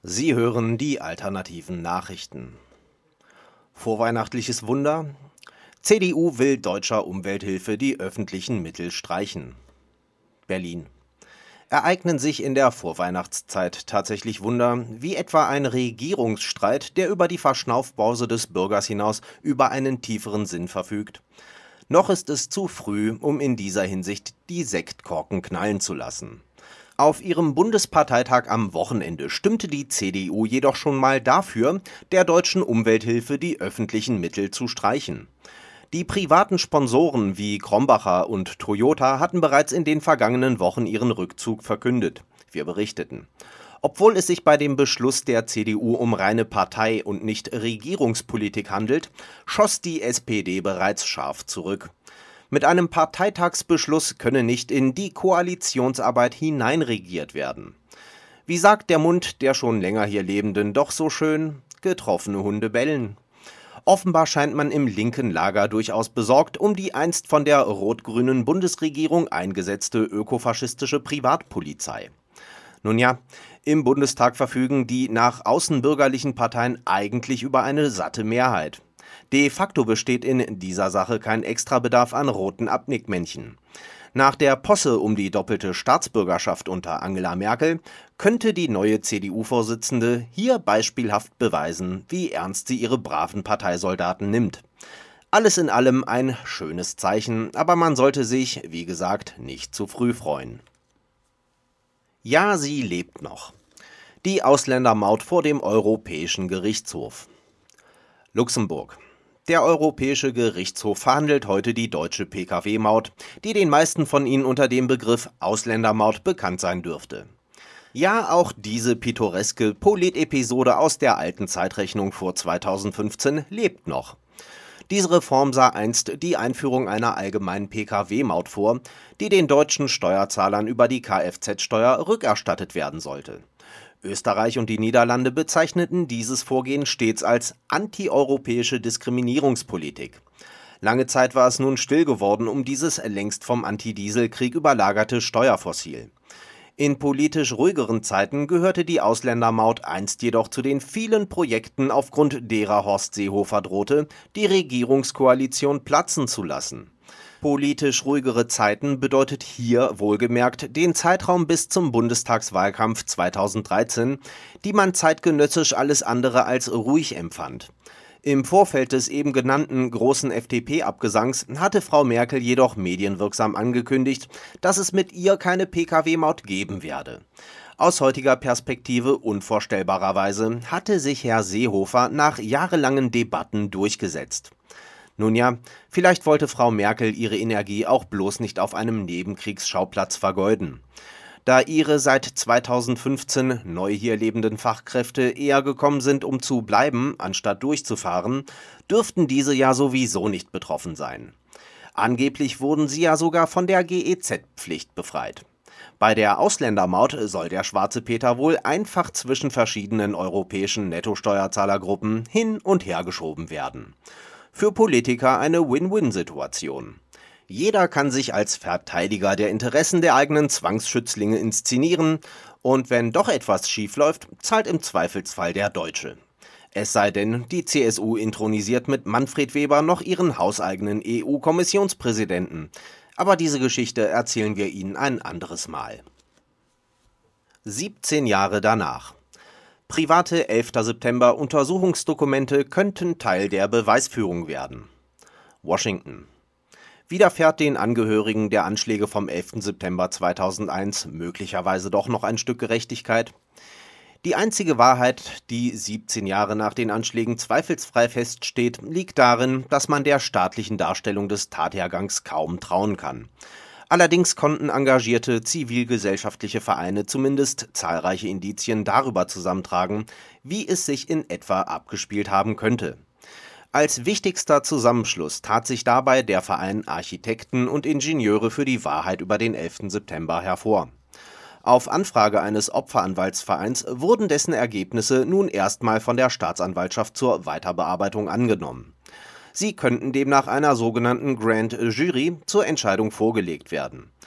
Sie hören die alternativen Nachrichten. Vorweihnachtliches Wunder? CDU will deutscher Umwelthilfe die öffentlichen Mittel streichen. Berlin. Ereignen sich in der Vorweihnachtszeit tatsächlich Wunder, wie etwa ein Regierungsstreit, der über die Verschnaufpause des Bürgers hinaus über einen tieferen Sinn verfügt? Noch ist es zu früh, um in dieser Hinsicht die Sektkorken knallen zu lassen. Auf ihrem Bundesparteitag am Wochenende stimmte die CDU jedoch schon mal dafür, der deutschen Umwelthilfe die öffentlichen Mittel zu streichen. Die privaten Sponsoren wie Krombacher und Toyota hatten bereits in den vergangenen Wochen ihren Rückzug verkündet. Wir berichteten. Obwohl es sich bei dem Beschluss der CDU um reine Partei- und nicht Regierungspolitik handelt, schoss die SPD bereits scharf zurück. Mit einem Parteitagsbeschluss könne nicht in die Koalitionsarbeit hineinregiert werden. Wie sagt der Mund der schon länger hier Lebenden doch so schön: Getroffene Hunde bellen. Offenbar scheint man im linken Lager durchaus besorgt um die einst von der rot-grünen Bundesregierung eingesetzte ökofaschistische Privatpolizei. Nun ja, im Bundestag verfügen die nach außen bürgerlichen Parteien eigentlich über eine satte Mehrheit. De facto besteht in dieser Sache kein Extrabedarf an roten Abnickmännchen. Nach der Posse um die doppelte Staatsbürgerschaft unter Angela Merkel könnte die neue CDU-Vorsitzende hier beispielhaft beweisen, wie ernst sie ihre braven Parteisoldaten nimmt. Alles in allem ein schönes Zeichen, aber man sollte sich, wie gesagt, nicht zu früh freuen. Ja, sie lebt noch. Die Ausländermaut vor dem Europäischen Gerichtshof. Luxemburg. Der Europäische Gerichtshof verhandelt heute die deutsche Pkw-Maut, die den meisten von Ihnen unter dem Begriff Ausländermaut bekannt sein dürfte. Ja, auch diese pittoreske Polit-Episode aus der alten Zeitrechnung vor 2015 lebt noch. Diese Reform sah einst die Einführung einer allgemeinen Pkw-Maut vor, die den deutschen Steuerzahlern über die Kfz-Steuer rückerstattet werden sollte. Österreich und die Niederlande bezeichneten dieses Vorgehen stets als antieuropäische Diskriminierungspolitik. Lange Zeit war es nun still geworden um dieses längst vom Anti-Diesel-Krieg überlagerte Steuerfossil. In politisch ruhigeren Zeiten gehörte die Ausländermaut einst jedoch zu den vielen Projekten, aufgrund derer Horst Seehofer drohte, die Regierungskoalition platzen zu lassen. Politisch ruhigere Zeiten bedeutet hier wohlgemerkt den Zeitraum bis zum Bundestagswahlkampf 2013, die man zeitgenössisch alles andere als ruhig empfand. Im Vorfeld des eben genannten großen FDP-Abgesangs hatte Frau Merkel jedoch medienwirksam angekündigt, dass es mit ihr keine Pkw-Maut geben werde. Aus heutiger Perspektive unvorstellbarerweise hatte sich Herr Seehofer nach jahrelangen Debatten durchgesetzt. Nun ja, vielleicht wollte Frau Merkel ihre Energie auch bloß nicht auf einem Nebenkriegsschauplatz vergeuden. Da ihre seit 2015 neu hier lebenden Fachkräfte eher gekommen sind, um zu bleiben, anstatt durchzufahren, dürften diese ja sowieso nicht betroffen sein. Angeblich wurden sie ja sogar von der GEZ-Pflicht befreit. Bei der Ausländermaut soll der schwarze Peter wohl einfach zwischen verschiedenen europäischen Nettosteuerzahlergruppen hin und her geschoben werden. Für Politiker eine Win-Win-Situation. Jeder kann sich als Verteidiger der Interessen der eigenen Zwangsschützlinge inszenieren, und wenn doch etwas schiefläuft, zahlt im Zweifelsfall der Deutsche. Es sei denn, die CSU intronisiert mit Manfred Weber noch ihren hauseigenen EU-Kommissionspräsidenten. Aber diese Geschichte erzählen wir Ihnen ein anderes Mal. 17 Jahre danach. Private 11. September Untersuchungsdokumente könnten Teil der Beweisführung werden. Washington. Widerfährt den Angehörigen der Anschläge vom 11. September 2001 möglicherweise doch noch ein Stück Gerechtigkeit? Die einzige Wahrheit, die 17 Jahre nach den Anschlägen zweifelsfrei feststeht, liegt darin, dass man der staatlichen Darstellung des Tathergangs kaum trauen kann. Allerdings konnten engagierte zivilgesellschaftliche Vereine zumindest zahlreiche Indizien darüber zusammentragen, wie es sich in etwa abgespielt haben könnte. Als wichtigster Zusammenschluss tat sich dabei der Verein Architekten und Ingenieure für die Wahrheit über den 11. September hervor. Auf Anfrage eines Opferanwaltsvereins wurden dessen Ergebnisse nun erstmal von der Staatsanwaltschaft zur Weiterbearbeitung angenommen. Sie könnten demnach einer sogenannten Grand Jury zur Entscheidung vorgelegt werden.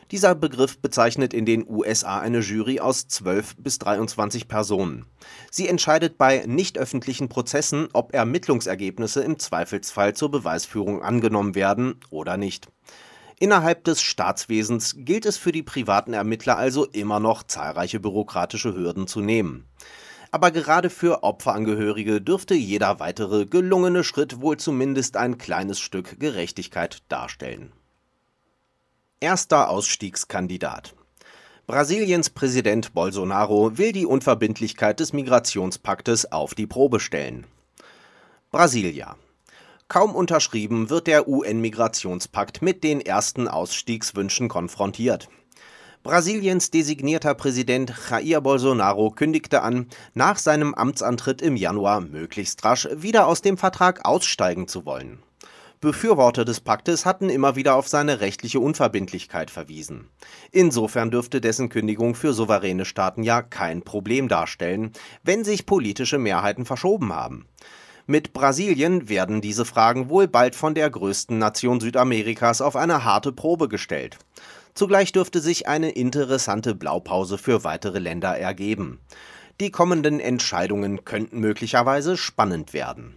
Dieser Begriff bezeichnet in den USA eine Jury aus 12 bis 23 Personen. Sie entscheidet bei nicht öffentlichen Prozessen, ob Ermittlungsergebnisse im Zweifelsfall zur Beweisführung angenommen werden oder nicht. Innerhalb des Staatswesens gilt es für die privaten Ermittler also immer noch, zahlreiche bürokratische Hürden zu nehmen. Aber gerade für Opferangehörige dürfte jeder weitere gelungene Schritt wohl zumindest ein kleines Stück Gerechtigkeit darstellen. Erster Ausstiegskandidat. Brasiliens Präsident Bolsonaro will die Unverbindlichkeit des Migrationspaktes auf die Probe stellen. Brasilia. Kaum unterschrieben wird der UN-Migrationspakt mit den ersten Ausstiegswünschen konfrontiert. Brasiliens designierter Präsident Jair Bolsonaro kündigte an, nach seinem Amtsantritt im Januar möglichst rasch wieder aus dem Vertrag aussteigen zu wollen. Befürworter des Paktes hatten immer wieder auf seine rechtliche Unverbindlichkeit verwiesen. Insofern dürfte dessen Kündigung für souveräne Staaten ja kein Problem darstellen, wenn sich politische Mehrheiten verschoben haben. Mit Brasilien werden diese Fragen wohl bald von der größten Nation Südamerikas auf eine harte Probe gestellt. Zugleich dürfte sich eine interessante Blaupause für weitere Länder ergeben. Die kommenden Entscheidungen könnten möglicherweise spannend werden.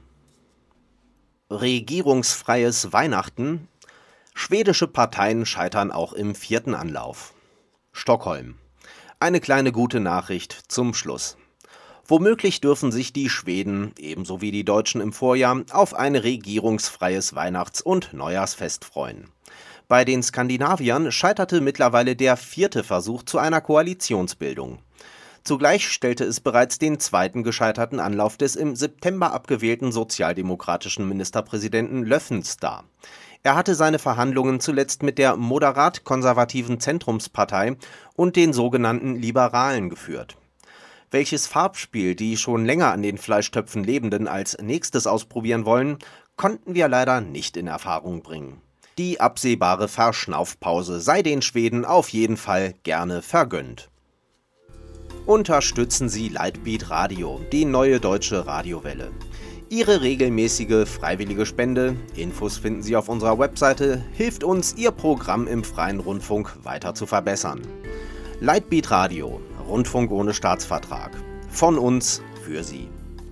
Regierungsfreies Weihnachten. Schwedische Parteien scheitern auch im 4. Anlauf. Stockholm. Eine kleine gute Nachricht zum Schluss. Womöglich dürfen sich die Schweden, ebenso wie die Deutschen im Vorjahr, auf ein regierungsfreies Weihnachts- und Neujahrsfest freuen. Bei den Skandinaviern scheiterte mittlerweile der 4. Versuch zu einer Koalitionsbildung. Zugleich stellte es bereits den 2. gescheiterten Anlauf des im September abgewählten sozialdemokratischen Ministerpräsidenten Löffens dar. Er hatte seine Verhandlungen zuletzt mit der moderat-konservativen Zentrumspartei und den sogenannten Liberalen geführt. Welches Farbspiel die schon länger an den Fleischtöpfen Lebenden als nächstes ausprobieren wollen, konnten wir leider nicht in Erfahrung bringen. Die absehbare Verschnaufpause sei den Schweden auf jeden Fall gerne vergönnt. Unterstützen Sie Lightbeat Radio, die neue deutsche Radiowelle. Ihre regelmäßige freiwillige Spende, Infos finden Sie auf unserer Webseite, hilft uns, Ihr Programm im freien Rundfunk weiter zu verbessern. Lightbeat Radio, Rundfunk ohne Staatsvertrag. Von uns für Sie.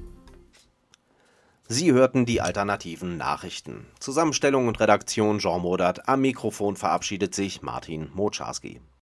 Sie hörten die alternativen Nachrichten. Zusammenstellung und Redaktion Jean Modert. Am Mikrofon verabschiedet sich Martin Motscharski.